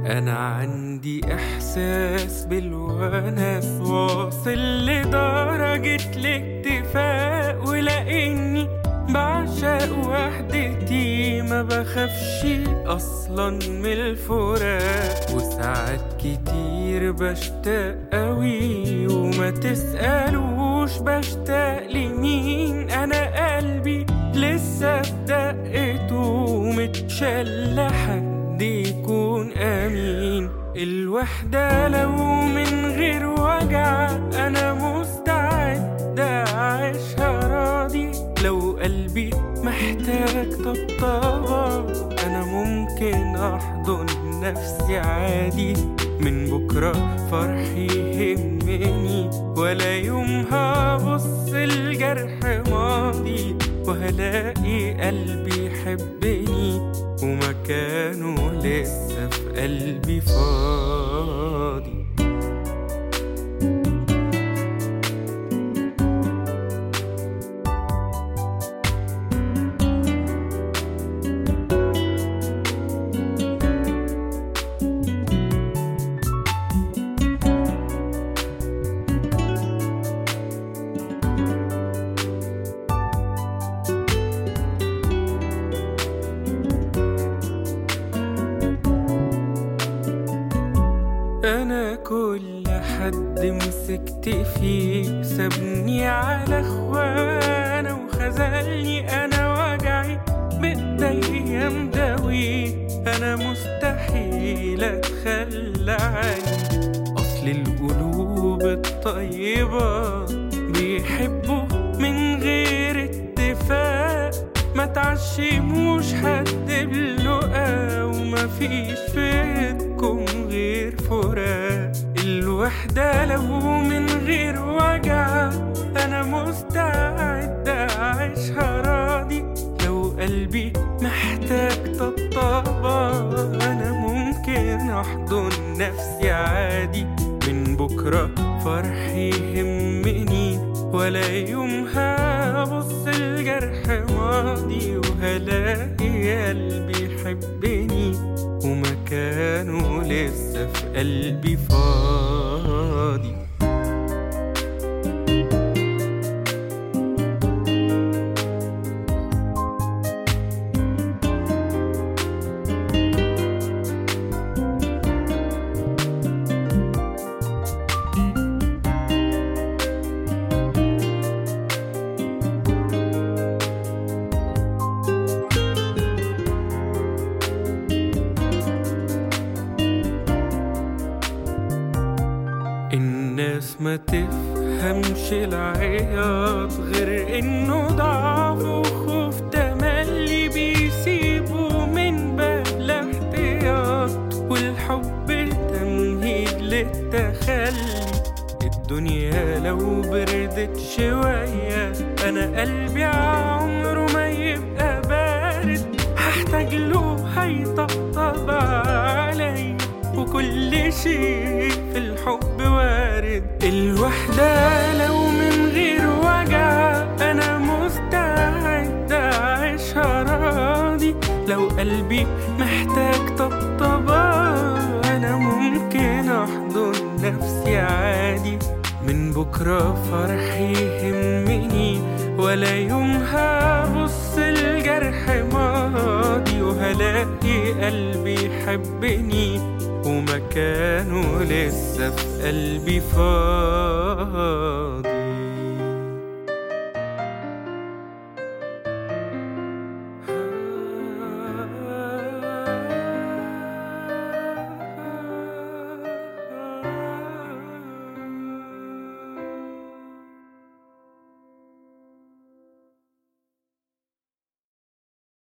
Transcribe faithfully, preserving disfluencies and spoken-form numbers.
أنا عندي إحساس بالونس واصل لدرجة الاكتفاء، ولأني بعشق وحدتي ما بخافش أصلا من الفراق. وساعات كتير بشتاق قوي وما تسألوش بشتاق لمين، أنا قلبي لسه في دقته متشل حد يكون أمين. الوحدة لو من غير وجع أنا مستعد أعيشها راضي، لو قلبي محتاج طبطبة أنا ممكن أحضن نفسي عادي. من بكرة فرحي يهمني ولا يوم هبص الجرح ماضي، وهلاقي قلبي يحبني ومكانه لسه في قلبي فاضي. أنا كل حد مسكت فيه سابني على اخوانا وخذلني، أنا وجعي بإيديا مداوي، أنا مستحيل أتخلى عنه. أصل القلوب الطيبة بيحبوا من غير اتفاق، ما تعشموش حد بلقا ومفيش فيدكم غير فراق. الوحدة لو من غير وجع أنا مستعد أعيشها راضي، لو قلبي محتاج طبطبة أنا ممكن أحضن نفسي عادي. من بكرة فرحي يهمني ولا يوم هبص الجرح ماضي، وهلاقي قلبي يحبني ومكانه لسه في قلبي فاضي. الناس ما تفهمش العياط غير انه ضعف وخوف تملي، بيسيبوا من باب الاحتياط، والحب تمهيد للتخلي. الدنيا لو بردت شوية أنا قلبي عمره ما يبقى بارد، هحتاج له هيطبطب علي وكل شيء في الحب وارد. الوحدة لو من غير وجع أنا مستعد أعيشها راضي، لو قلبي محتاج طبطبة أنا ممكن أحضن نفسي عادي. من بكرة فرحي يهمني ولا يوم هبص الجرح ماضي، وهلاقي قلبي يحبني ومكانه لسه في قلبي فاضي.